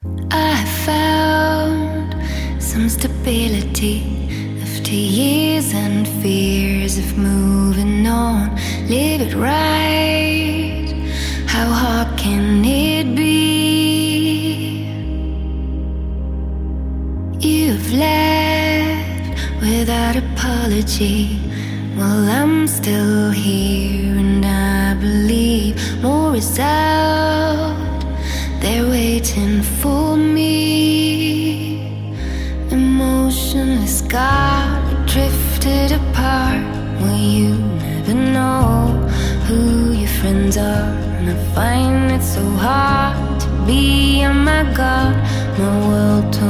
I found some stability after years and fears of moving on. Live it right, how hard can it be? You've left without apology. Well, I'm still here and I believe more is out. They're waiting for me. Emotionless God, we drifted apart. Well, you never know who your friends are, and I find it so hard to be on my guard. My world